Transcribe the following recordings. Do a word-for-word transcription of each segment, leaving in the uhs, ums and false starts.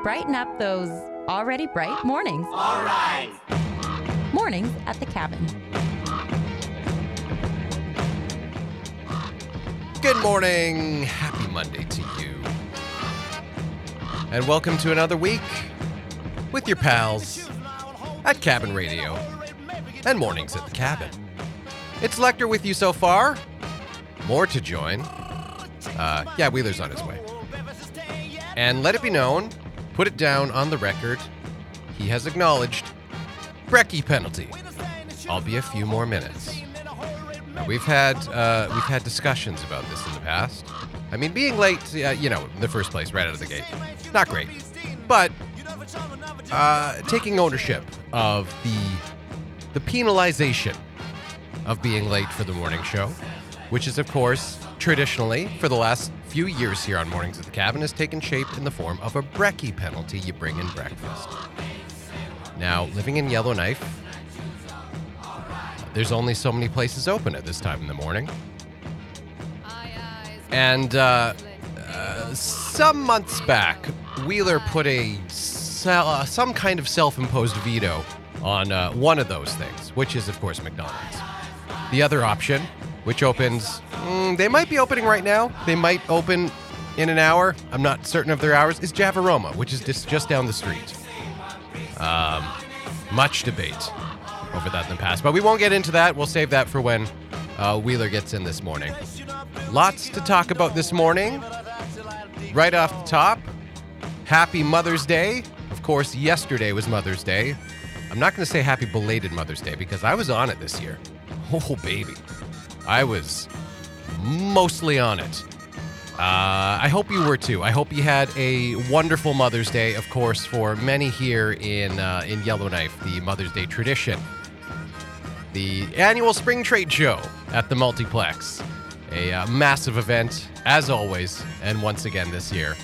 Brighten up those already bright mornings. All right. Mornings at the Cabin. Good morning. Happy Monday to you. And welcome to another week with your pals at Cabin Radio and Mornings at the Cabin. It's Lecter with you so far. More to join. Uh, yeah, Wheeler's on his way. And let it be known, put it down on the record, he has acknowledged Brecky penalty. I'll be a few more minutes. Now, we've had uh, we've had discussions about this in the past. I mean, being late, uh, you know, in the first place, right out of the gate, not great. But uh, taking ownership of the the penalization of being late for the morning show, which is, of course, traditionally, for the last few years here on Mornings at the Cabin, has taken shape in the form of a Brecky penalty. You bring in breakfast. Now, living in Yellowknife, there's only so many places open at this time in the morning. And uh, uh, some months back, Wheeler put a uh, some kind of self-imposed veto on uh, one of those things, which is, of course, McDonald's. The other option, which opens, mm, they might be opening right now. They might open in an hour. I'm not certain of their hours, is Javaroma, which is just, just down the street. Um, much debate over that in the past, but we won't get into that. We'll save that for when uh, Wheeler gets in this morning. Lots to talk about this morning. Right off the top, happy Mother's Day. Of course, yesterday was Mother's Day. I'm not going to say happy belated Mother's Day because I was on it this year. Oh, baby. I was mostly on it. Uh, I hope you were too. I hope you had a wonderful Mother's Day, of course, for many here in uh, in Yellowknife, the Mother's Day tradition. The annual spring trade show at the Multiplex. A uh, massive event, as always, and once again this year.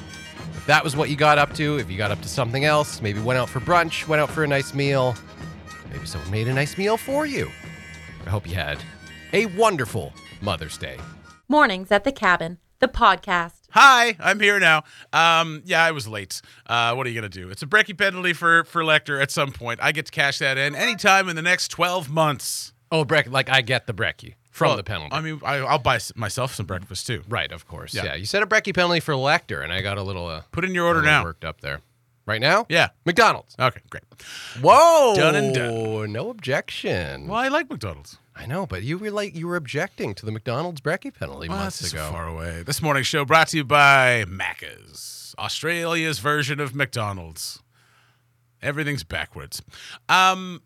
If that was what you got up to, if you got up to something else, maybe went out for brunch, went out for a nice meal, maybe someone made a nice meal for you. I hope you had a wonderful Mother's Day. Mornings at the Cabin, the podcast. Hi, I'm here now. Um, yeah, I was late. Uh, what are you going to do? It's a Brecky penalty for, for Lecter at some point. I get to cash that in anytime in the next twelve months. Oh, Brecky, like I get the Brecky from well, the penalty. I mean, I, I'll buy myself some breakfast too. Right, of course. Yeah, Yeah. you said a Brecky penalty for Lecter, and I got a little uh, Put in your order a little now. worked up there. Right now? Yeah. McDonald's. Okay, great. Whoa! Done and done. No objection. Well, I like McDonald's. I know, but you were like you were objecting to the McDonald's Brecky penalty Well, months that's ago. so far away. This morning's show brought to you by Macca's, Australia's version of McDonald's. Everything's backwards. Um,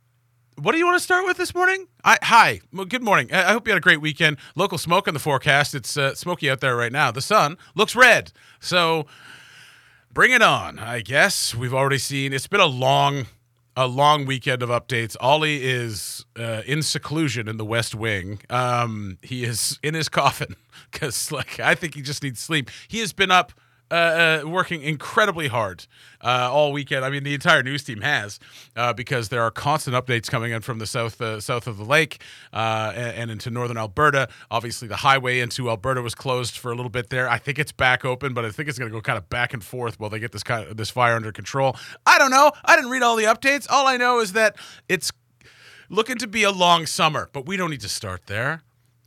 what do you want to start with this morning? I, hi, well, good morning. I, I hope you had a great weekend. Local smoke in the forecast. It's uh, smoky out there right now. The sun looks red, so bring it on. I guess we've already seen. It's been a long. A long weekend of updates. Ollie is uh, in seclusion in the West Wing. Um, he is in his coffin because, like, I think he just needs sleep. He has been up uh, uh, working incredibly hard uh, all weekend. I mean, the entire news team has uh, because there are constant updates coming in from the south uh, south of the lake uh, and, and into northern Alberta. Obviously, the highway into Alberta was closed for a little bit there. I think it's back open, but I think it's going to go kind of back and forth while they get this kind of, this fire under control. I don't know. I didn't read all the updates. All I know is that it's looking to be a long summer, but we don't need to start there.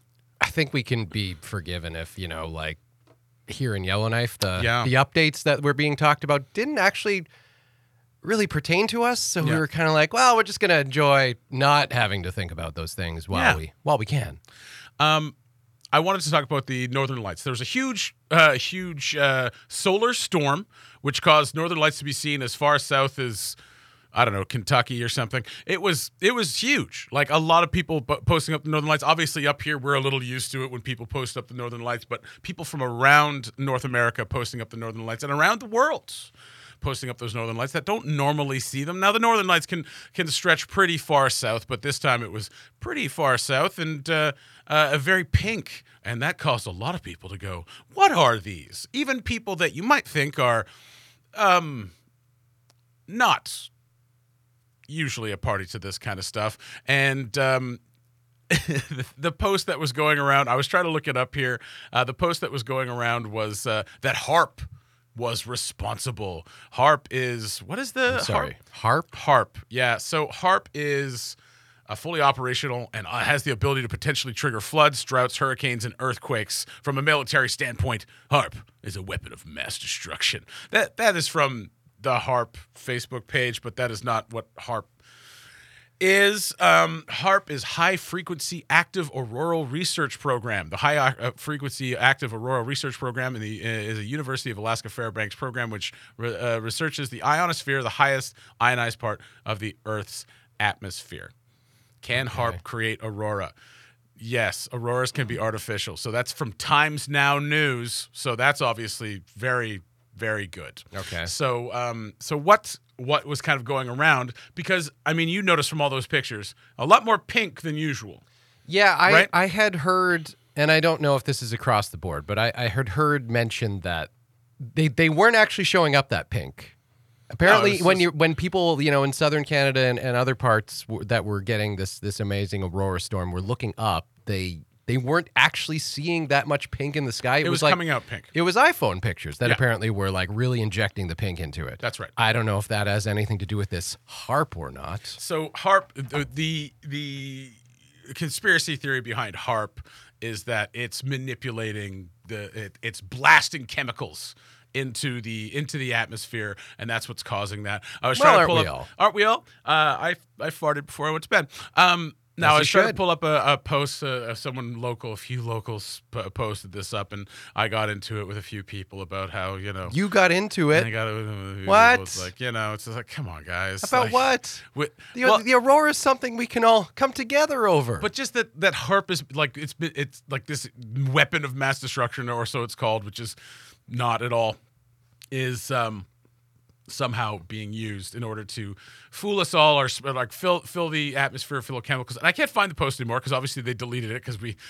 I think we can be forgiven if, you know, like here in Yellowknife, the Yeah. the updates that were being talked about didn't actually really pertain to us. So we Yeah. were kind of like, well, we're just going to enjoy not having to think about those things while Yeah. we while we can. Um, I wanted to talk about the Northern Lights. There was a huge, uh, huge uh, solar storm, which caused Northern Lights to be seen as far south as, I don't know, Kentucky or something. It was it was huge. Like a lot of people b- posting up the Northern Lights. Obviously, up here we're a little used to it when people post up the Northern Lights, but people from around North America posting up the Northern Lights and around the world posting up those Northern Lights that don't normally see them. Now, the Northern Lights can can stretch pretty far south, but this time it was pretty far south and uh, uh, very pink, and that caused a lot of people to go, what are these? Even people that you might think are um, not usually a party to this kind of stuff. And um, the, the post that was going around, I was trying to look it up here. Uh, the post that was going around was uh, that HAARP was responsible. HAARP is what is the I'm sorry. HAARP? HAARP? HAARP. Yeah. So HAARP is uh, fully operational and uh, has the ability to potentially trigger floods, droughts, hurricanes, and earthquakes. From a military standpoint, HAARP is a weapon of mass destruction. That that is from the HAARP Facebook page, but that is not what HAARP is. Um, HAARP is High Frequency Active Auroral Research Program. The High uh, Frequency Active Auroral Research Program in the, uh, is a University of Alaska Fairbanks program which re- uh, researches the ionosphere, the highest ionized part of the Earth's atmosphere. Can Okay. HAARP create aurora? Yes, auroras can be artificial. So that's from Times Now News. So that's obviously very, very good. Okay. So, um, so what what was kind of going around? Because I mean, you notice from all those pictures, a lot more pink than usual. Yeah, I, Right? I had heard, and I don't know if this is across the board, but I, I had heard mentioned that they, they weren't actually showing up that pink. Apparently, it's when just- you when people you know in southern Canada and, and other parts w- that were getting this this amazing aurora storm were looking up, they they weren't actually seeing that much pink in the sky. It, It was like coming out pink. It was iPhone pictures that Yeah. apparently were like really injecting the pink into it. That's right. I don't know if that has anything to do with this HAARP or not. So HAARP, the the, the conspiracy theory behind HAARP is that it's manipulating the it, it's blasting chemicals into the into the atmosphere, and that's what's causing that. I was Well, trying to aren't pull we up. all? Aren't we all? Uh, I I farted before I went to bed. Um, now As I you was trying to should. pull up a, a post. Uh, someone local, a few locals p- posted this up, and I got into it with a few people about how you know. You got into and I it. got it with a few What? people. It's like you know, it's just like come on, guys. About Like, what? we- The, well, the aurora is something we can all come together over. But just that that HAARP is like it's been- it's like this weapon of mass destruction, or so it's called, which is not at all, is um, somehow being used in order to fool us all, or sp- like fill fill the atmosphere full of chemicals. And I can't find the post anymore because obviously they deleted it because we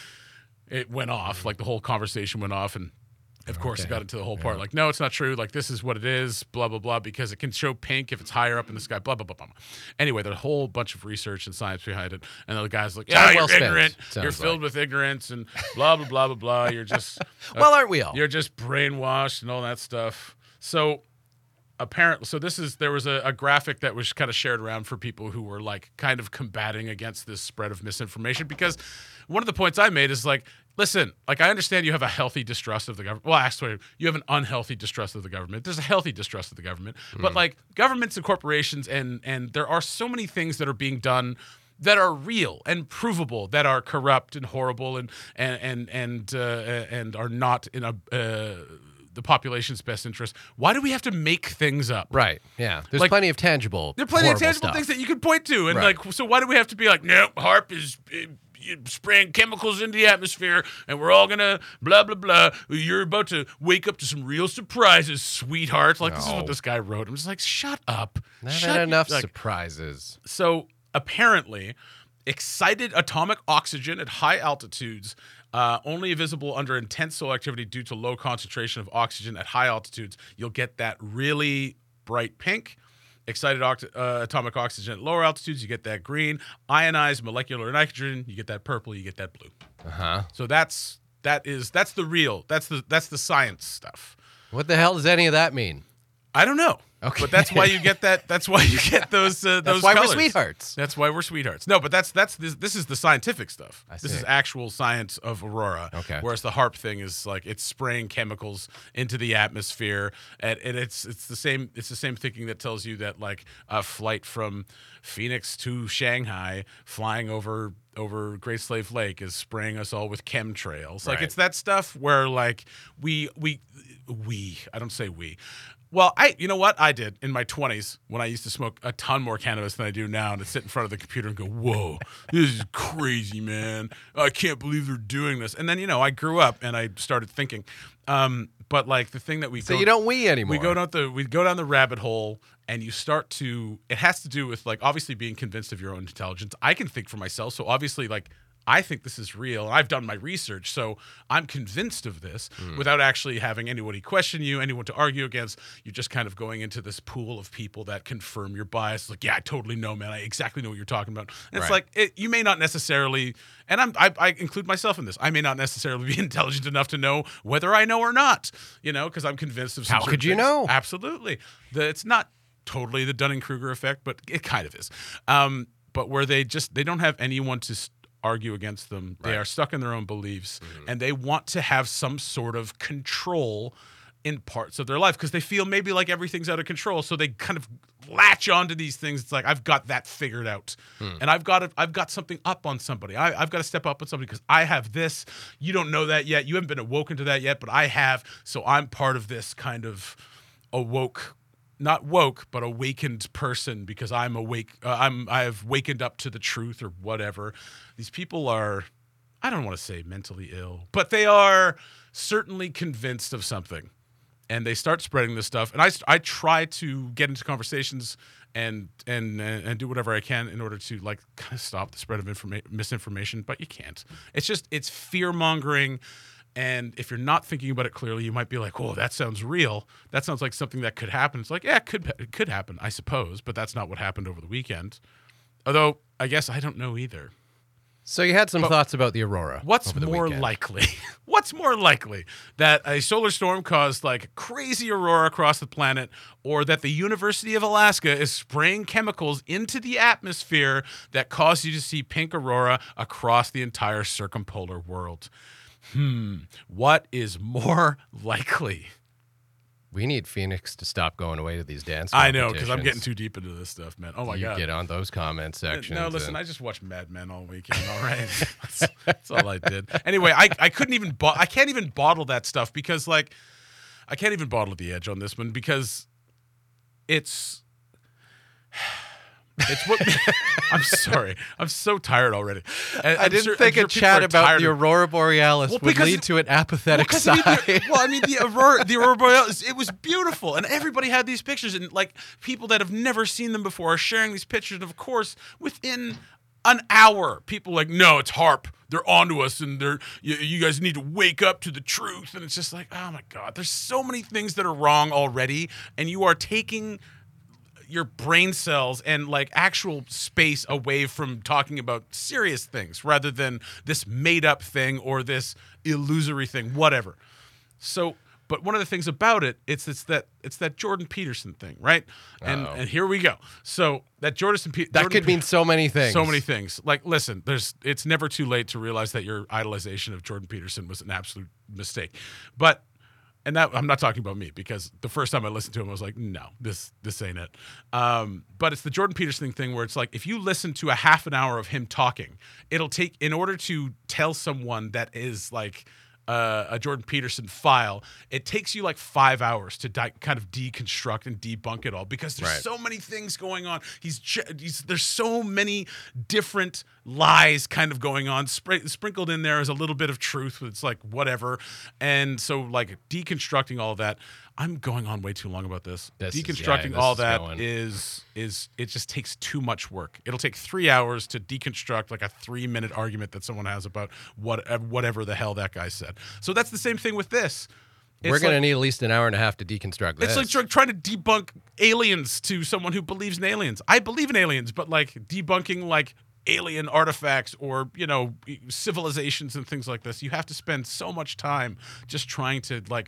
it went off, like the whole conversation went off, and of course it Okay. got into the whole part like, no, it's not true. Like this is what it is, blah blah blah, because it can show pink if it's higher up in the sky, blah blah blah blah. Anyway, there's a whole bunch of research and science behind it, and the guy's like, Time yeah, well you're spent, ignorant, sounds you're filled like. with ignorance, and blah blah blah blah blah. You're just well, aren't we all? you're just brainwashed and all that stuff. So apparently, so this is there was a, a graphic that was kind of shared around for people who were like kind of combating against this spread of misinformation, because one of the points I made is like, listen, like I understand you have a healthy distrust of the government. Well, actually, you have an unhealthy distrust of the government. There's a healthy distrust of the government, but like governments and corporations, and and there are so many things that are being done that are real and provable, that are corrupt and horrible, and and and and uh, and are not in a uh, the population's best interest. Why do we have to make things up? Right. Yeah. There's Like- plenty of tangible. There are plenty of horrible tangible stuff. things that you can point to, and Right. like, so why do we have to be like, no, HAARP is uh, spraying chemicals into the atmosphere, and we're all gonna blah blah blah. You're about to wake up to some real surprises, sweetheart. Like this is No. what this guy wrote. I'm just like, shut up. I've Shut had your- enough like, surprises. so apparently, excited atomic oxygen at high altitudes, uh, only visible under intense solar activity due to low concentration of oxygen at high altitudes. You'll get that really bright pink. Excited oct- uh, atomic oxygen at lower altitudes, you get that green. Ionized molecular nitrogen, you get that purple. You get that blue. Uh huh. So that's that is that's the real that's the that's the science stuff. What the hell does any of that mean? I don't know. Okay. But that's why you get that. That's why you get those. Uh, That's those why colors. we're sweethearts. That's why we're sweethearts. No, but that's that's this, this is the scientific stuff. I This see. is actual science of aurora. Okay. Whereas the HAARP thing is like it's spraying chemicals into the atmosphere, and, and it's it's the same. It's the same thinking that tells you that like a flight from Phoenix to Shanghai, flying over over Great Slave Lake, is spraying us all with chemtrails. Like Right. it's that stuff where like we we we I don't say we. Well, I you know what I did in my twenties when I used to smoke a ton more cannabis than I do now, and to sit in front of the computer and go, "Whoa, this is crazy, man! I can't believe they're doing this." And then you know I grew up and I started thinking, um, but like the thing that we So go, you don't we anymore. we go down the we go down the rabbit hole, and you start to. It has to do with like obviously being convinced of your own intelligence. I can think for myself, so obviously like I think this is real. I've done my research, so I'm convinced of this mm. without actually having anybody question you, anyone to argue against. You're just kind of going into this pool of people that confirm your bias. Like, yeah, I totally know, man. I exactly know what you're talking about. And it's right. like, it, you may not necessarily, and I'm, I, I include myself in this, I may not necessarily be intelligent enough to know whether I know or not, you know, because I'm convinced of some How could you things. know? Absolutely. The, it's not totally the Dunning-Kruger effect, but it kind of is. Um, but where they just, they don't have anyone to st- argue against them. Right. They are stuck in their own beliefs, mm-hmm. and they want to have some sort of control in parts of their life because they feel maybe like everything's out of control. So they kind of latch onto these things. It's like, I've got that figured out, mm. and I've got to, I've got something up on somebody. I, I've got to step up on somebody because I have this. You don't know that yet. You haven't been awoken to that yet, but I have. So I'm part of this kind of awoke. Not woke, but awakened person because I'm awake. Uh, I'm I've wakened up to the truth or whatever. These people are, I don't want to say mentally ill, but they are certainly convinced of something, and they start spreading this stuff. And I, I try to get into conversations and and and do whatever I can in order to like kind of stop the spread of informa- misinformation, but you can't. It's just it's fear mongering. And if you're not thinking about it clearly, you might be like, "Oh, that sounds real. That sounds like something that could happen." It's like, yeah, it could it could happen, I suppose, but that's not what happened over the weekend. Although, I guess I don't know either. So you had some but thoughts about the aurora. What's over the more weekend. likely? What's more likely that a solar storm caused like crazy aurora across the planet, or that the University of Alaska is spraying chemicals into the atmosphere that cause you to see pink aurora across the entire circumpolar world? Hmm. What is more likely? We need Phoenix to stop going away to these dance I know, because I'm competitions. getting too deep into this stuff, man. Oh, my you God. get on those comment sections. No, listen, and... I just watched Mad Men all weekend, all right? that's, that's all I did. Anyway, I, I couldn't even, bo- I can't even bottle that stuff because, like, I can't even bottle the edge on this one because it's... It's what I'm sorry. I'm so tired already. And I I'm didn't sure, think I'm a sure chat people are about tired the of- aurora borealis Well, would because- lead to an apathetic well, I mean, sigh. the, well, I mean, the aurora, the aurora borealis, it was beautiful, and everybody had these pictures, and like people that have never seen them before are sharing these pictures. And of course, within an hour, people are like, no, it's HAARP. They're onto us, and they're you, you guys need to wake up to the truth. And it's just like, oh my God, there's so many things that are wrong already, and you are taking your brain cells and like actual space away from talking about serious things rather than this made up thing or this illusory thing, whatever. So, but one of the things about it, it's it's that it's that Jordan Peterson thing, right? And Uh-oh. and here we go. So that Jordan Pe- that Jordan could Pe- mean so many things. So many things. Like, listen, there's it's never too late to realize that your idolization of Jordan Peterson was an absolute mistake. But And that I'm not talking about me because the first time I listened to him, I was like, no, this this ain't it. Um, but it's the Jordan Peterson thing where it's like, if you listen to a half an hour of him talking, it'll take, in order to tell someone that is like uh, a Jordan Peterson file, it takes you like five hours to di- kind of deconstruct and debunk it all because there's Right. so many things going on. He's, he's there's so many different lies kind of going on. Spr- sprinkled in there is a little bit of truth, but it's like whatever. And so like deconstructing all of that, I'm going on way too long about this. This is- deconstructing yeah, this all is that going. is is it just takes too much work. It'll take three hours to deconstruct like a three minute argument that someone has about what whatever the hell that guy said. So that's the same thing with this. We're It's going to like- need at least an hour and a half to deconstruct this. It's like try- trying to debunk aliens to someone who believes in aliens. I believe in aliens, but like debunking like alien artifacts or, you know, civilizations and things like this, you have to spend so much time just trying to like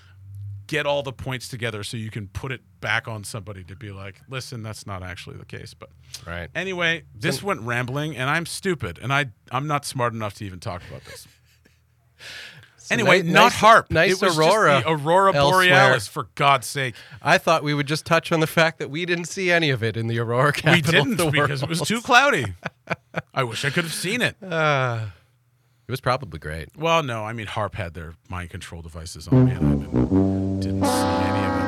get all the points together so you can put it back on somebody to be like, listen, that's not actually the case. But Right. anyway, this went rambling and I'm stupid and I, I'm not smart enough to even talk about this. So Anyway, ni- not nice, HAARP. Nice it was aurora. Just the aurora elsewhere. borealis, for God's sake. I thought we would just touch on the fact that we didn't see any of it in the aurora We capital didn't of the because it was world. too cloudy. I wish I could have seen it. Uh, it was probably great. Well, no, I mean, HAARP had their mind control devices on me, and I didn't, didn't see any of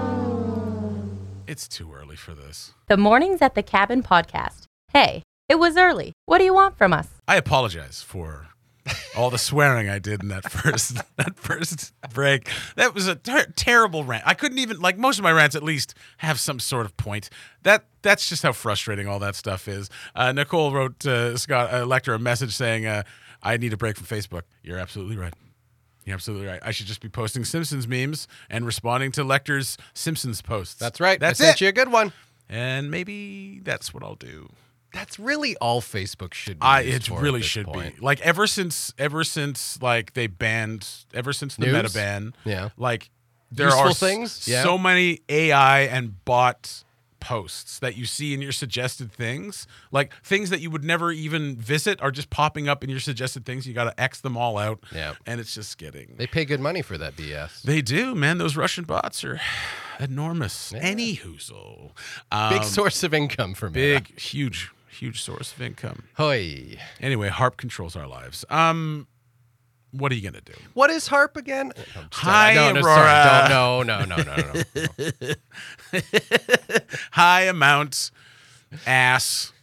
it. It's too early for this. The Mornings at the Cabin podcast. Hey, it was early. What do you want from us? I apologize for All the swearing I did in that first that first break. That was a ter- terrible rant. I couldn't even like most of my rants at least have some sort of point. That that's just how frustrating all that stuff is. Uh, Nicole wrote uh, Scott uh, Lecter a message saying, uh, "I need a break from Facebook." You're absolutely right. You're absolutely right. I should just be posting Simpsons memes and responding to Lecter's Simpsons posts. That's right. That's I sent it. you a good one. And maybe that's what I'll do. That's really all Facebook should be. I used it for at really this should point. be. Like ever since ever since like they banned ever since the News? meta ban. Yeah. Like there Useful are s- things? Yeah. so many A I and bot posts that you see in your suggested things. Like things that you would never even visit are just popping up in your suggested things. You got to X them all out. Yeah. And it's just getting They pay good money for that B S. They do, man. Those Russian bots are enormous. Yeah. Any hoozle. Um, Big source of income for me. big, huge, huge source of income. Hoy. Anyway, HARP controls our lives. Um, what are you gonna do? What is HARP again? Oh, Hi, no, no, Aurora. sorry. Don't, no, no, no, no, no, no. High amount ass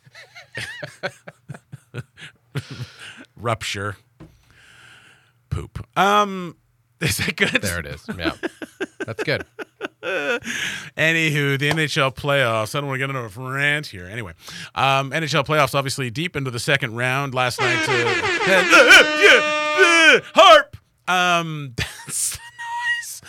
rupture poop. Um, is that good? There it is. Yeah. That's good. Anywho, the N H L playoffs. I don't want to get into a rant here. Anyway, um, N H L playoffs obviously deep into the second round last night. Uh, harp. Um, that's the noise.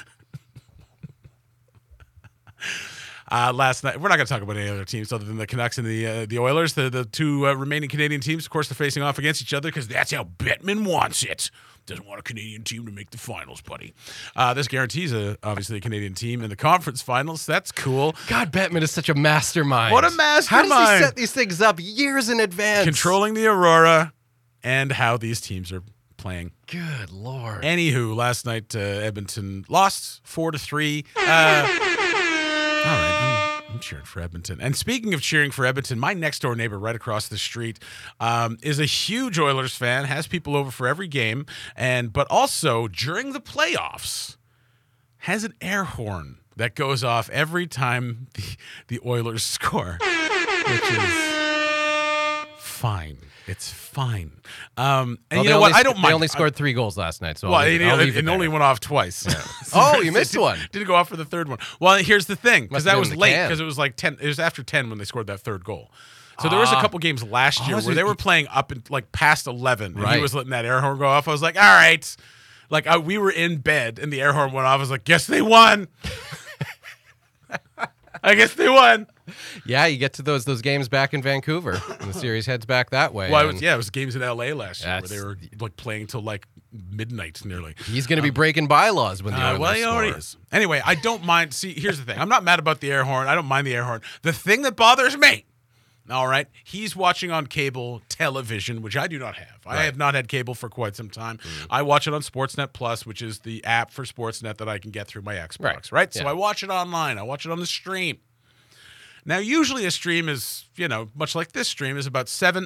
Uh, last night, we're not going to talk about any other teams other than the Canucks and the uh, the Oilers. The the two uh, remaining Canadian teams, of course, they're facing off against each other because that's how Bettman wants it. Doesn't want a Canadian team to make the finals, buddy. Uh, this guarantees a, obviously a Canadian team in the conference finals. That's cool. God, Bettman is such a mastermind. What a How mastermind. does he set these things up years in advance? Controlling the Aurora and how these teams are playing. Good Lord. Anywho, last night uh, Edmonton lost four to three. Uh, all right, I'm, I'm cheering for Edmonton. And speaking of cheering for Edmonton, my next door neighbor right across the street um, is a huge Oilers fan. Has people over for every game, and but also during the playoffs has an air horn that goes off every time the the Oilers score, which is fine. It's fine. Um, and Well, you they know only what? I sc- don't mind. They only scored three goals last night, so Well, I'll leave it, it, I'll it- leave it it only there. went off twice. Oh, you missed It one. Didn't go off for the third one. Well, here's the thing, because Must that have was been in the late, can. because it was like ten. It was after ten when they scored that third goal. So there was a Ah. couple games last year Oh, where so they he- were playing up in like past eleven, and he Right. was letting that air horn go off. I was like, all right. Like I, we were in bed, and the air horn went off. I was like, guess they won. I guess they won. Yeah, you get to those those games back in Vancouver, and the series heads back that way. Well, it was, and yeah, it was games in L A last year where That's- they were like playing till like midnight nearly. He's going to be breaking bylaws when the Uh, Oilers well, he already score. is. Anyway, I don't mind. See, here's the thing. I'm not mad about the air horn. I don't mind the air horn. The thing that bothers me, all right, he's watching on cable television, which I do not have. I Right. have not had cable for quite some time. I watch it on Sportsnet Plus, which is the app for Sportsnet that I can get through my Xbox, right? Right. So Yeah. I watch it online. I watch it on the stream. Now, usually a stream is, you know, much like this stream, is about seven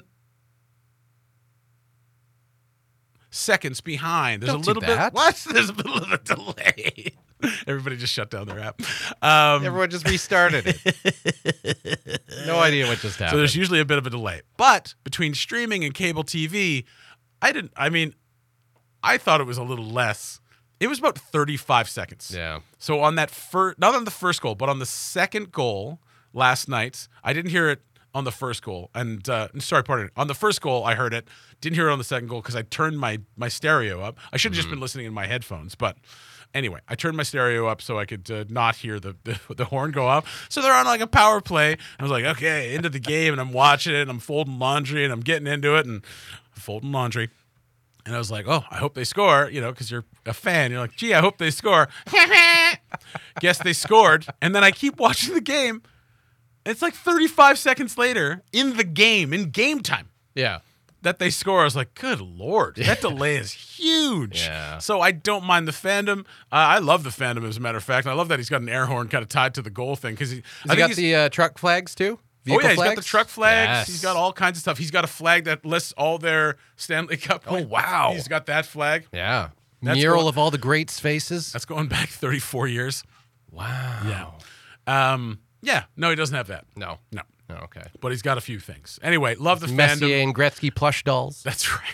seconds behind. There's Don't a do little bit. that. What? There's a little bit of a delay. Everybody just shut down their app. Um, Everyone just restarted it. No idea what just happened. so there's usually a bit of a delay. But between streaming and cable T V, I didn't. I mean, I thought it was a little less. It was about thirty-five seconds. yeah. So on that first, not on the first goal, but on the second goal last night, I didn't hear it on the first goal. And uh, sorry, pardon. On the first goal, I heard it. Didn't hear it on the second goal because I turned my my stereo up. I should have just been listening in my headphones, but. Anyway, I turned my stereo up so I could uh, not hear the, the the horn go off. So they're on like a power play. I was like, okay, into the game, and I'm watching it, and I'm folding laundry, and I'm getting into it, and folding laundry. And I was like, oh, I hope they score, you know, because you're a fan. You're like, gee, I hope they score. Guess they scored. And then I keep watching the game. It's like thirty-five seconds later in the game, in game time, Yeah. that they score. I was like, good Lord, that delay is huge. Yeah. So I don't mind the fandom. Uh, I love the fandom, as a matter of fact. And I love that he's got an air horn kind of tied to the goal thing. because he, Has I he think got he's, the uh, truck flags too? Oh, Vehicle yeah, he's got the flags? truck flags. Yes. He's got all kinds of stuff. He's got a flag that lists all their Stanley Cup. Oh, wow. He's got that flag. Yeah. That's Mural going- of all the greats' faces. That's going back thirty-four years. Wow. Yeah. Um, yeah. No, he doesn't have that. No. No. Oh, okay. But he's got a few things. Anyway, love the Messier fandom. and Gretzky plush dolls. That's right.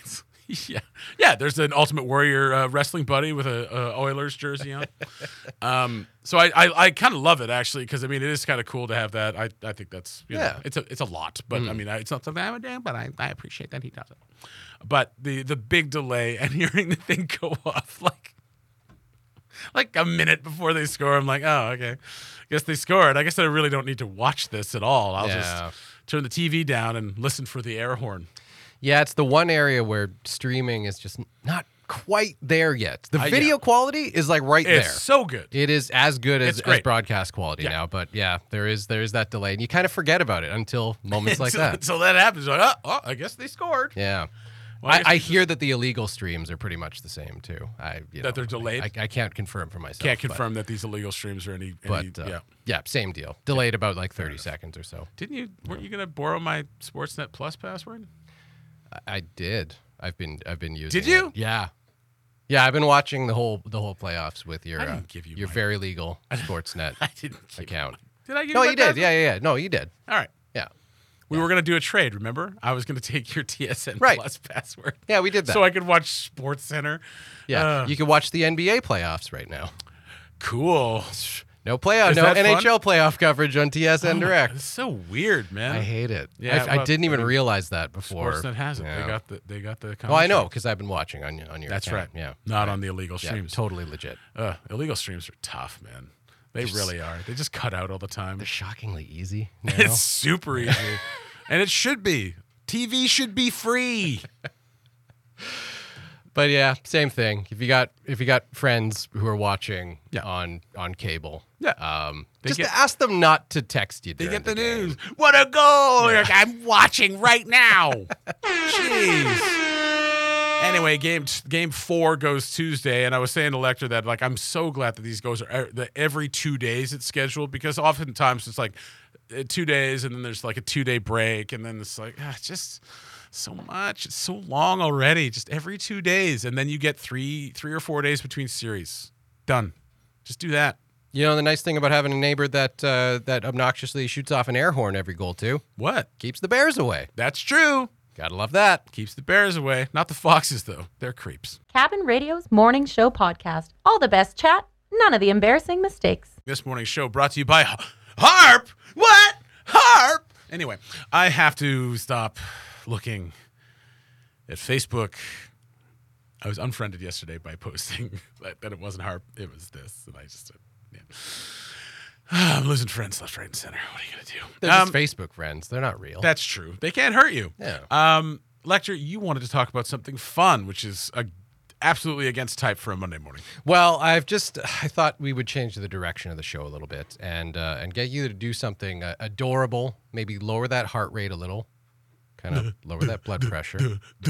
yeah, yeah. There's an Ultimate Warrior uh, wrestling buddy with a, a Oilers jersey on. um, so I I, I kind of love it actually because I mean it is kind of cool to have that. I, I think that's you Yeah. know, it's a it's a lot, but Mm. I mean I, it's not something I would do, but I, I appreciate that he does it. But the the big delay and hearing the thing go off like like a minute before they score, I'm like, oh okay, guess they scored. I guess I really don't need to watch this at all. I'll Yeah. just turn the T V down and listen for the air horn. Yeah, it's the one area where streaming is just not quite there yet. The Uh, video yeah. quality is like right It's there. so good. It is as good as, It's great. as broadcast quality Yeah. now, but yeah, there is there is that delay, and you kind of forget about it until moments like Until- that. Until that happens, like, oh, oh, I guess they scored. Yeah, Well, I I, guess I we hear that the illegal streams are pretty much the same too. I you know, they're delayed? I, I can't confirm for myself. Can't but- confirm that these illegal streams are any. any but, uh, yeah. yeah, same deal. Delayed about like thirty seconds or so. Didn't you? Weren't you gonna borrow my Sportsnet Plus password? I, I did. I've been I've been using. Did you? it. Yeah. Yeah, I've been watching the whole the whole playoffs with your I didn't uh, give you your my- very legal Sportsnet I didn't give account. Did I give No, you? my you did. password? Yeah, yeah, yeah. No, you did. All right. Yeah. We were gonna do a trade. Remember? I was gonna take your T S N Right. Plus password. Yeah, we did that. So I could watch Sports Center. yeah, Uh, you can watch the N B A playoffs right now. cool. No playoff, Is no that N fun? H L playoff coverage on T S N Oh my- Direct. It's so weird, man. I hate it. Yeah, I, I well, didn't even I mean, realize that before. Sportsnet has it. Yeah. They got the. They got the. Oh, I know commentary. because I've been watching on on your. That's account. right. Yeah, Not Right. on the illegal Yeah, streams. totally legit. Uh, illegal streams are tough, man. They really are. They just cut out all the time. They're shockingly easy. Now. It's super easy. And it should be. T V should be free. But yeah, same thing. If you got if you got friends who are watching Yeah. on on cable, Yeah. um, They just get- ask them not to text you. They during get the game. news. What a goal! Like, I'm watching right now. Jeez. Anyway, game game four goes Tuesday, and I was saying to Lecter that like I'm so glad that these goes are that every two days it's scheduled because oftentimes it's like uh, two days and then there's like a two day break and then it's like ah, it's just so much. It's so long already. Just every two days, and then you get three three or four days between series. Done. Just do that. You know the nice thing about having a neighbor that uh, that obnoxiously shoots off an air horn every goal too What? keeps the bears away. That's true. Gotta love that. Keeps the bears away. Not the foxes though. They're creeps. Cabin Radio's morning show podcast. All the best chat, none of the embarrassing mistakes. This morning's show brought to you by Harp. What? Harp. Anyway, I have to stop looking at Facebook. I was unfriended yesterday by posting that, that it wasn't Harp. It was this. And I just, uh, yeah. I'm losing friends left, right, and center. What are you going to do? They're Um, just Facebook friends. They're not real. That's true. They can't hurt you. Yeah. Um, Lecter, you wanted to talk about something fun, which is a, absolutely against type for a Monday morning. Well, I've just I thought we would change the direction of the show a little bit and uh, and get you to do something uh, adorable. Maybe lower that heart rate a little, kind of lower that blood pressure.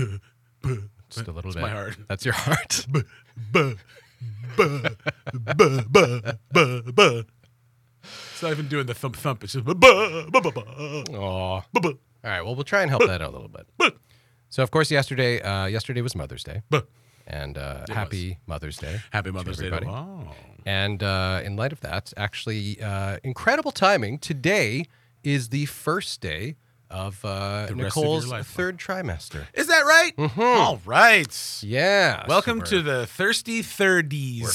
Just a little bit. my heart. That's your heart. Buh, buh, buh, buh, buh, buh. It's not even doing the thump thump. It's just buh, buh, buh, buh, buh, Aw. buh, buh, All right. Well, we'll try and help that out a little bit. So, of course, yesterday, uh, yesterday was Mother's Day, buh. and uh, happy Mother's Day. Happy Mother's Day. everybody. To all. And uh, in light of that, actually, uh, incredible timing. Today is the first day of uh, The rest of Nicole's your life. third trimester. Is that right? Mhm. All right. Yeah. Welcome so to the Thirsty Thirties.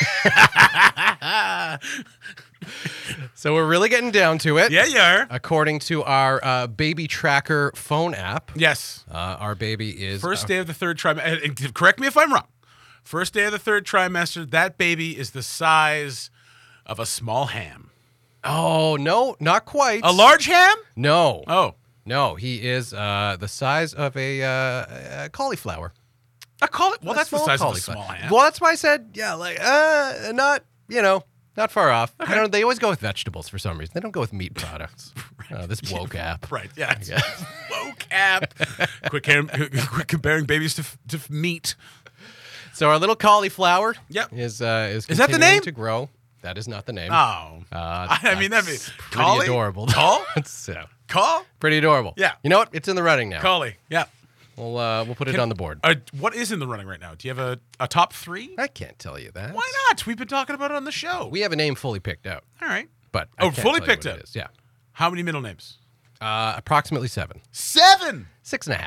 So we're really getting down to it. Yeah, you are. According to our uh, baby tracker phone app, Yes. uh, our baby is First uh, day of the third trimester. And, and correct me if I'm wrong. First day of the third trimester, that baby is the size of a small ham. Oh no, not quite. A large ham? No, Oh, no, he is uh, the size of a, uh, a cauliflower. I call it. Well, A that's the small size cauliflower. of a small ham. Well, that's why I said yeah, like uh, not you know. Not far off. I don't. They always go with vegetables for some reason. They don't go with meat products. Uh, this woke app. Right. Yeah. Whoa, cap. Quick, cam- quick comparing babies to, f- to f- meat. So our little cauliflower. Yep. Is uh, is Is that the continuing name? to grow. That is not the name. Oh. Uh, I mean, that'd be that's pretty Collie? adorable. Call? so Call? pretty adorable. Yeah. You know what? It's in the running now. Collie. Yeah. We'll uh, we'll put it on the board. Uh, what is in the running right now? Do you have a, a top three? I can't tell you that. Why not? We've been talking about it on the show. We have a name fully picked out, All right. but I Oh, can't fully tell you picked what out. it is. Yeah. How many middle names? Uh, approximately seven, Seven. six and a half.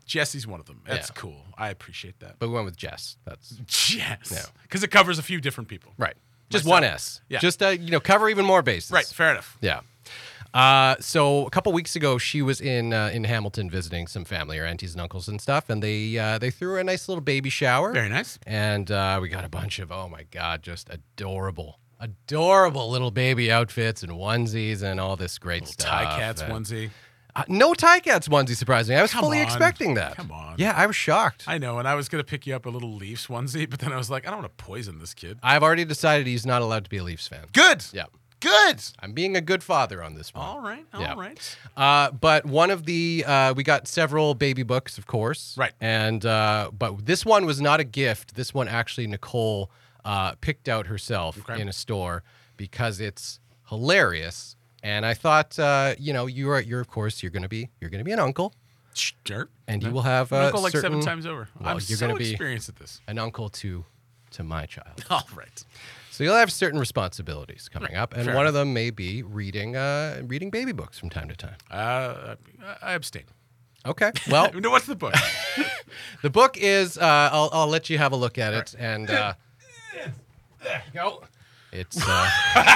Jesse's one of them. That's Yeah. cool. I appreciate that. But we went with Jess. That's Yes. Yeah. Because it covers a few different people. right. Just Myself. one S. Yeah. Just uh, you know, cover even more bases. Right. Fair enough. Yeah. Uh, so a couple weeks ago, she was in uh, in Hamilton visiting some family, her aunties and uncles and stuff, and they uh, they threw her a nice little baby shower. Very nice. And uh, we got a bunch of, oh my God, just adorable, adorable little baby outfits and onesies and all this great Little stuff. Tie Cats And- onesie. Uh, no Tie Cats onesie, surprisingly. I was Come fully on. expecting that. Come on. Yeah, I was shocked. I know, and I was gonna pick you up a little Leafs onesie, but then I was like, I don't want to poison this kid. I've already decided he's not allowed to be a Leafs fan. Good. Yeah. Good. I'm being a good father on this one. All right. All Yeah. right. Uh, but one of the uh, we got several baby books, of course, Right. And uh, but this one was not a gift. This one actually Nicole uh, picked out herself Okay. in a store because it's hilarious. And I thought, uh, you know, you are you're of course you're gonna be you're gonna be an uncle, Sure. and you will have uh, Uncle like certain, seven times over. well, I'm you're so gonna be- experienced at this. an uncle to to my child. All right. So you'll have certain responsibilities coming up, and Fair one of them may be reading uh, reading baby books from time to time. Uh, I I abstain. Okay, well. No, what's the book? The book is, uh, I'll, I'll let you have a look at it. And uh, there you go. It's, uh,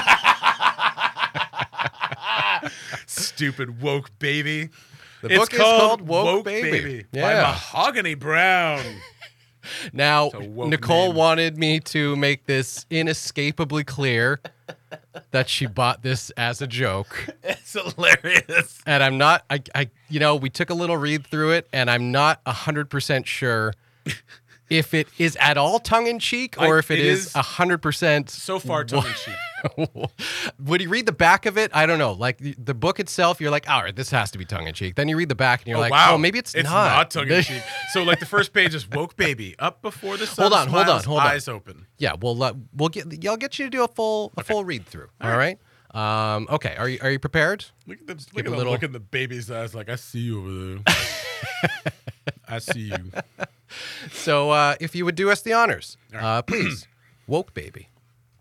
Stupid woke baby. the It's book is called Woke, Baby. Baby by Yeah. Mahogany Brown. Now, a woke Nicole name. wanted me to make this inescapably clear that she bought this as a joke. It's hilarious. And I'm not, I, I, you know, we took a little read through it, and I'm not one hundred percent sure if it is at all tongue-in-cheek or I- if it it is is one hundred percent. So far, tongue in cheek. Would you read the back of it? I don't know. Like the, the book itself, you're like, all right, this has to be tongue-in-cheek. Then you read the back, and you're Oh, like, wow. oh, maybe it's, it's not. not tongue in cheek. So, like, the first page is woke baby. Up before the sun Hold on, hold smiles, on, hold on. eyes open. Yeah, we'll uh, we'll get I'll get you to do a full a full read through. All right. Um, okay. Are you are you prepared? Look at the, give look a at the little- look in the baby's eyes like, I see you over there. I see you. So uh, if you would do us the honors, All right. uh, please. Woke baby.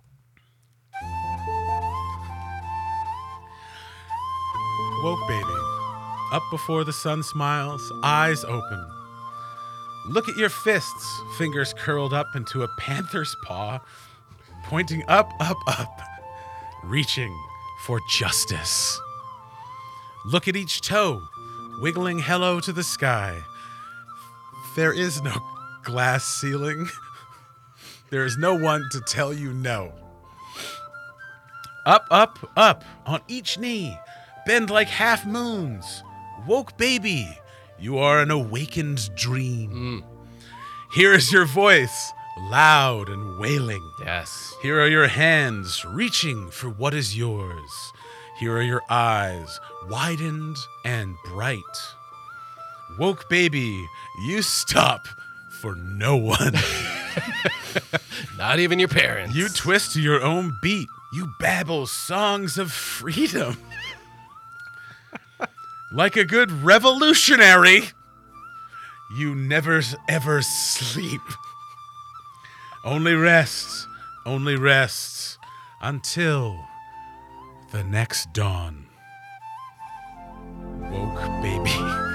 Woke baby. Up before the sun smiles, eyes open. Look at your fists, fingers curled up into a panther's paw, pointing up, up, up, reaching for justice. Look at each toe, wiggling hello to the sky. There is no glass ceiling. There is no one to tell you no. Up, up, up, on each knee, bend like half moons. Woke baby, you are an awakened dream. Here is your voice, loud and wailing. Yes. Here are your hands, reaching for what is yours. Here are your eyes, widened and bright. Woke baby, you stop for no one. Not even your parents. You twist to your own beat. You babble songs of freedom. Like a good revolutionary, you never ever sleep. Only rest, only rest until the next dawn. Woke baby.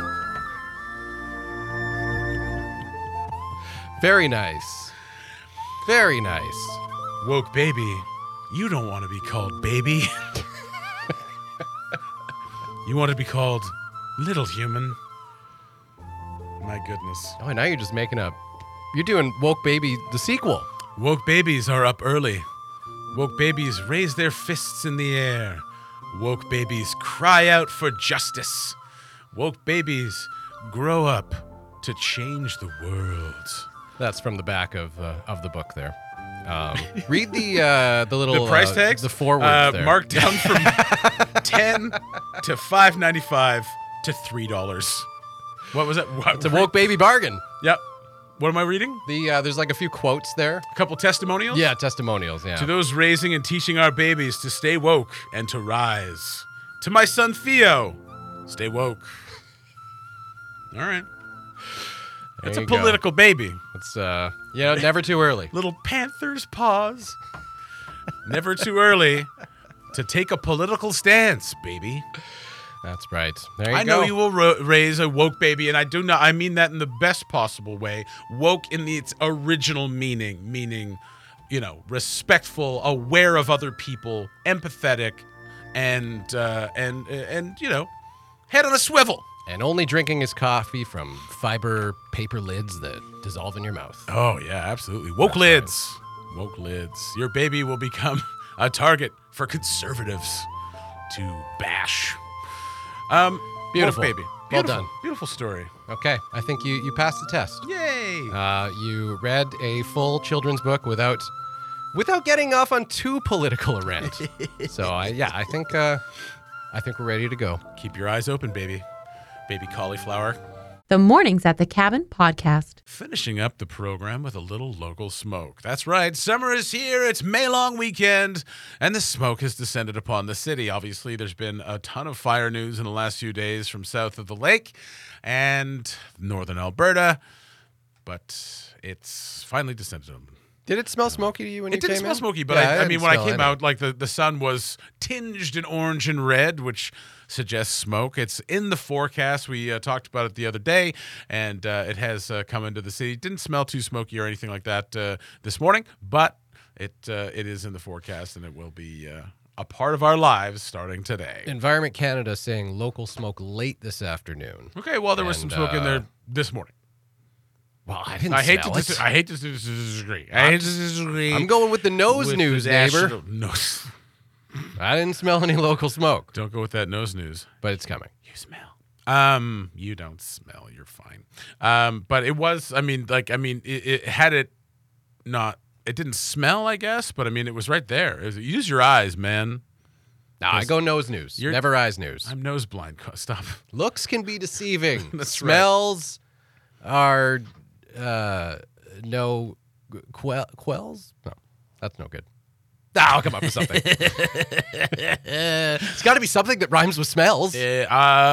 Very nice. Very nice. Woke baby, you don't want to be called baby. You want to be called little human. My goodness. Oh, and now you're just making up. You're doing Woke Baby, the sequel. Woke babies are up early. Woke babies raise their fists in the air. Woke babies cry out for justice. Woke babies grow up to change the world. That's from the back of uh, of the book there. Um, read the uh, the little The price uh, tags? the forward uh, there. marked down from ten to five ninety five to three dollars. What was it? What, It's a Woke Baby bargain. Yep. What am I reading? The uh, there's like a few quotes there. A couple testimonials? Yeah, testimonials. Yeah. To those raising and teaching our babies to stay woke and to rise. To my son Theo, stay woke. All right. There It's a you go. political baby. It's uh, you know, never too early. Little panther's paws. Never too early to take a political stance, baby. That's right. There you I go. know you will ro- raise a woke baby, and I do not. I mean that in the best possible way. Woke in the, its original meaning, meaning, you know, respectful, aware of other people, empathetic, and uh, and and you know, head on a swivel. And only drinking his coffee from fiber paper lids that dissolve in your mouth. Oh yeah, absolutely. Woke That's lids. Woke lids. Your baby will become a target for conservatives to bash. Um, Beautiful. woke baby. Well Beautiful. done. Beautiful story. Okay, I think you, you passed the test. Yay. Uh, you read a full children's book without without getting off on too political a rant. So I yeah, I think uh, I think we're ready to go. Keep your eyes open, baby. Baby cauliflower. The Mornings at the Cabin podcast. Finishing up the program with a little local smoke. That's right, summer is here, it's May long weekend, and the smoke has descended upon the city. Obviously, there's been a ton of fire news in the last few days from south of the lake and northern Alberta, but it's finally descended on. Did it smell smoky to you when It you didn't came smell in? smoky, but Yeah, I, I didn't mean, when I smell came any. out, like the, the sun was tinged in orange and red, which suggests smoke. It's in the forecast. We uh, talked about it the other day, and uh, it has uh, come into the city. It didn't smell too smoky or anything like that uh, this morning, but it uh, it is in the forecast, and it will be uh, a part of our lives starting today. Environment Canada saying local smoke late this afternoon. Okay, well, there was some And, smoke in uh, there this morning. Well, I didn't I hate to smell dis- it. I hate to dis- disagree. I hate to disagree. I'm going with the nose with news, the neighbor. national- nose. I didn't smell any local smoke, Don't go with that nose news. but it's coming. You smell. Um, you don't smell. You're fine. Um, but it was. I mean, like, I mean, it, it had it not. It didn't smell, I guess, but I mean, it was right there. It was- use your eyes, man. Nah, I go nose news, You're- never eyes news. I'm nose blind. Stop. Looks can be deceiving. That's right. Smells are uh, no quell, quells. No, that's no good. Ah, I'll come up with something. It's got to be something that rhymes with smells. Uh,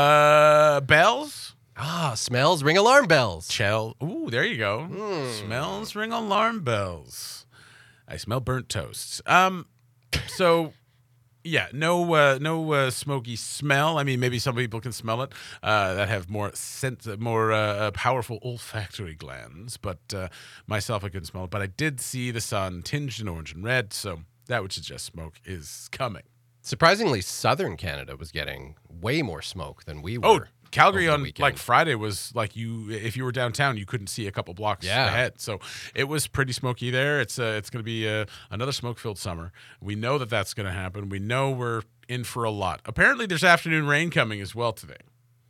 uh, bells. Ah, smells ring alarm bells. Chell. Ooh, there you go. Smells ring alarm bells. I smell burnt toast. Um, so yeah, no, uh, no uh, smoky smell. I mean, maybe some people can smell it uh, that have more sense, more uh, powerful olfactory glands. But uh, myself, I couldn't smell it. But I did see the sun tinged in orange and red, so that would suggest smoke is coming. Surprisingly, southern Canada was getting way more smoke than we were. Oh, Calgary over the on weekend. like Friday was like you. If you were downtown, you couldn't see a couple blocks Yeah. ahead. So it was pretty smoky there. It's uh, it's going to be uh, another smoke-filled summer. We know that that's going to happen. We know we're in for a lot. Apparently, there's afternoon rain coming as well today.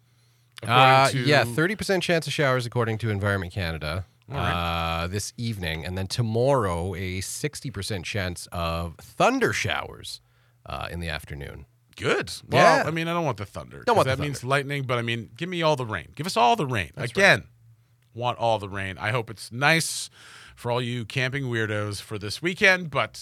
Uh, According to- yeah, thirty percent chance of showers according to Environment Canada All right. uh, this evening. And then tomorrow, a sixty percent chance of thunder showers uh, in the afternoon. Good. Well, Yeah. I mean, I don't want the thunder. Don't 'cause want the that means thunder. lightning, but I mean, give me all the rain. Give us all the rain. That's Again, want all the rain. I hope it's nice for all you camping weirdos for this weekend, but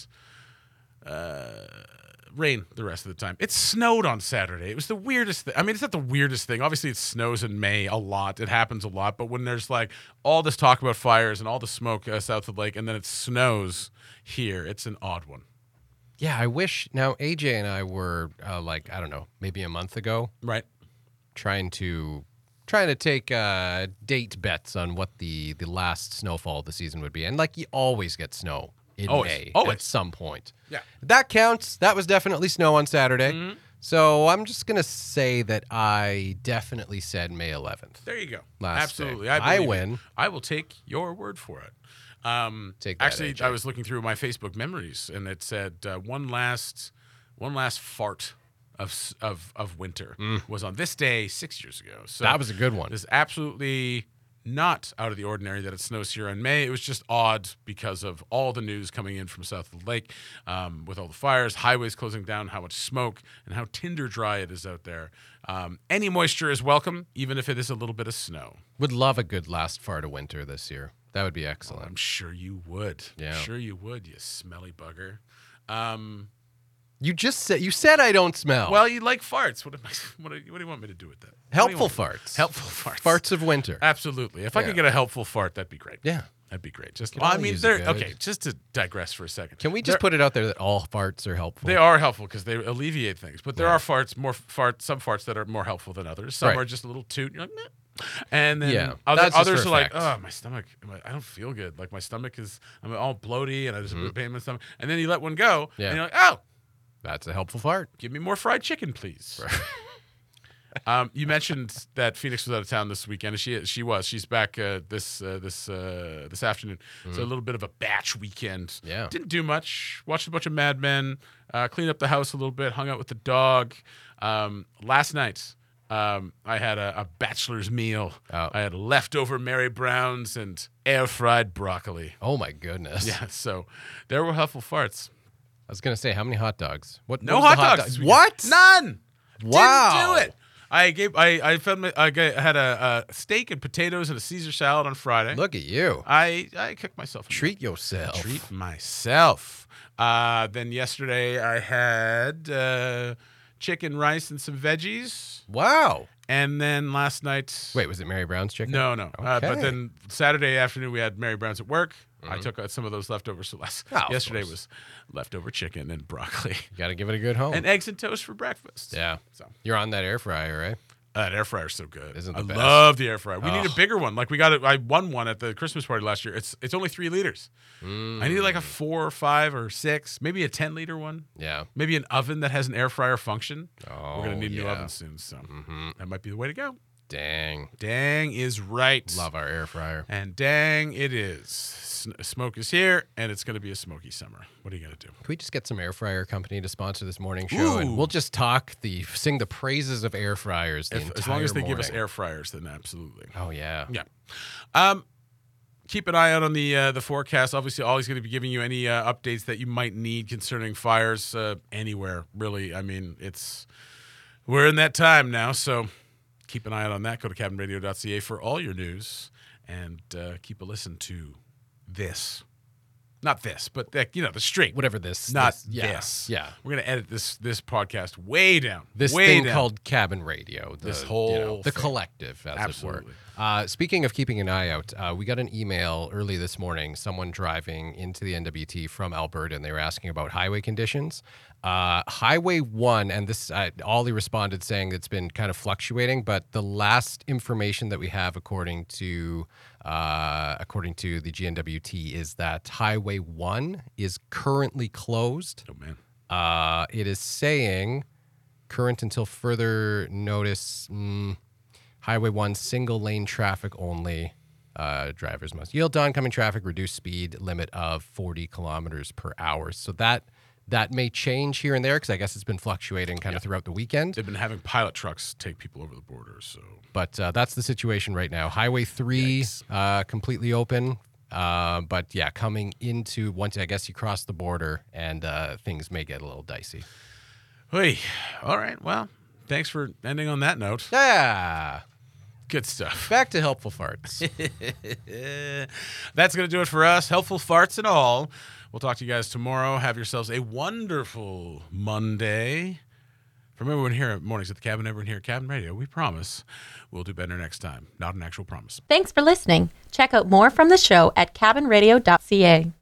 uh, rain the rest of the time. It snowed on Saturday. It was the weirdest thing. I mean, it's not the weirdest thing. Obviously, it snows in May a lot. It happens a lot. But when there's like all this talk about fires and all the smoke uh, south of the lake, and then it snows here, it's an odd one. Yeah, I wish. Now, A J and I were uh, like, I don't know, maybe a month ago, Right. trying to trying to take uh, date bets on what the, the last snowfall of the season would be. And like, you always get snow in Always. May Always. at some point. Yeah. That counts. That was definitely snow on Saturday. Mm-hmm. So I'm just going to say that I definitely said May eleventh. There you go. Last Absolutely. day. I, I believe win. it. I will take your word for it. Um, Take that, actually, A J. I was looking through my Facebook memories, and it said uh, one last, one last fart of s- of of winter was on this day six years ago. So Mm. That was a good one. It's absolutely not out of the ordinary that it snows here in May. It was just odd because of all the news coming in from south of the lake, um, with all the fires, highways closing down, how much smoke, and how tinder dry it is out there. Um, any moisture is welcome, even if it is a little bit of snow. Would love a good last fart of winter this year. That would be I'm excellent. sure you would. Yeah. Sure you would, you smelly bugger. Um, You just said you said I don't smell. well, you like farts. What, am I, what, do you, what do you want me to do with that? What do you helpful want? farts. Helpful farts. Farts of winter. Absolutely. If I Yeah. could get a helpful fart, that'd be great. Yeah. That'd be great. Just Could well, I all mean, use they're a good- okay. Just to digress for a second, Can we just They're- put it out there that all farts are helpful? They are helpful because they alleviate things, but there Yeah. are farts, more farts, some farts that are more helpful than others. Some Right. are just a little toot, you're like, meh. And then Yeah, other, that's just others for are like, effect. oh, my stomach, I don't feel good. Like my stomach is, I'm all bloaty and I just Mhm. have pain in my stomach. And then you let one go, Yeah. and you're like, oh, That's a helpful fart. give me more fried chicken, please. um, you mentioned that Phoenix was out of town this weekend, and she she was. She's back uh, this uh, this uh, this afternoon. So a little bit of a batch weekend. Mm-hmm. Yeah. Didn't do much. Watched a bunch of Mad Men. Uh, cleaned up the house a little bit. Hung out with the dog. Um, last night, um, I had a, a bachelor's meal. Oh. I had leftover Mary Browns and air fried broccoli. Oh my goodness. Yeah, so there were helpful farts. I was gonna say, how many hot dogs? What? No what was hot the dogs. this What? weekend. None. Wow. Didn't do it. I gave. I I, found my, I got- had a, a steak and potatoes and a Caesar salad on Friday. Look at you. I I cooked myself. a meal. Treat yourself. treat myself. Uh, then yesterday I had uh, chicken, rice, and some veggies. Wow. And then last night, Wait, was it Mary Brown's chicken? no, no. Uh, but Okay. then Saturday afternoon we had Mary Brown's at work. I Mhm. took uh, some of those leftovers. So last, Oh, of yesterday course. was leftover chicken and broccoli You got to give it a good home. and eggs and toast for breakfast. yeah. So You're on that air fryer, right? uh, that air fryer's so good. Isn't I the best. love the air fryer. We need a Ugh. bigger one. Like we got it. I won one at the Christmas party last year. It's it's only three liters. I need like a four or five or six, maybe a ten liter one. Yeah. Maybe an oven that has an air fryer function. Oh, We're gonna need a new yeah. oven soon, so Mm-hmm. that might be the way to go. Dang. Dang is right. Love our air fryer. And dang it is. S- smoke is here, and it's going to be a smoky summer. What are you going to do? Can we just get some air fryer company to sponsor this morning show, Ooh. and we'll just talk the sing the praises of air fryers the If, as long as they entire give us morning. air fryers, then absolutely. Oh yeah. Yeah. Um, keep an eye out on the uh, the forecast. Obviously, Ollie's going to be giving you any uh, updates that you might need concerning fires uh, anywhere. Really, I mean, it's we're in that time now, so keep an eye out on that. Go to cabin radio dot c a for all your news, and uh, keep a listen to this. Not this, but the, you know the string. Whatever this. Not this, yeah. this. Yeah. We're gonna edit this this podcast way down. This way thing down. called Cabin Radio. The, This you whole know, the thing. collective, as Absolutely. it were. Uh, speaking of keeping an eye out, uh, we got an email early this morning. Someone driving into the N W T from Alberta, and they were asking about highway conditions. Uh, Highway one, and this, uh, Ollie responded saying it's been kind of fluctuating, but the last information that we have, according to uh, according to the G N W T, is that Highway one is currently closed. Oh man. Uh, it is saying current until further notice. Mm, Highway one, single lane traffic only. Uh, drivers must yield to oncoming traffic, reduce speed limit of forty kilometers per hour. So that that may change here and there because I guess it's been fluctuating kind of throughout the weekend. They've been having pilot trucks take people over the border, so But uh, that's the situation right now. Highway three, Yikes. uh, completely open. Uh, but yeah, coming into once I guess you cross the border and uh, things may get a little dicey. Hey, all right. Well, thanks for ending on that note. Yeah. Good stuff. Back to helpful farts. That's going to do it for us. Helpful farts and all. We'll talk to you guys tomorrow. Have yourselves a wonderful Monday. From everyone here at Mornings at the Cabin, everyone here at Cabin Radio, we promise we'll do better next time. Not an actual promise. Thanks for listening. Check out more from the show at cabin radio dot c a.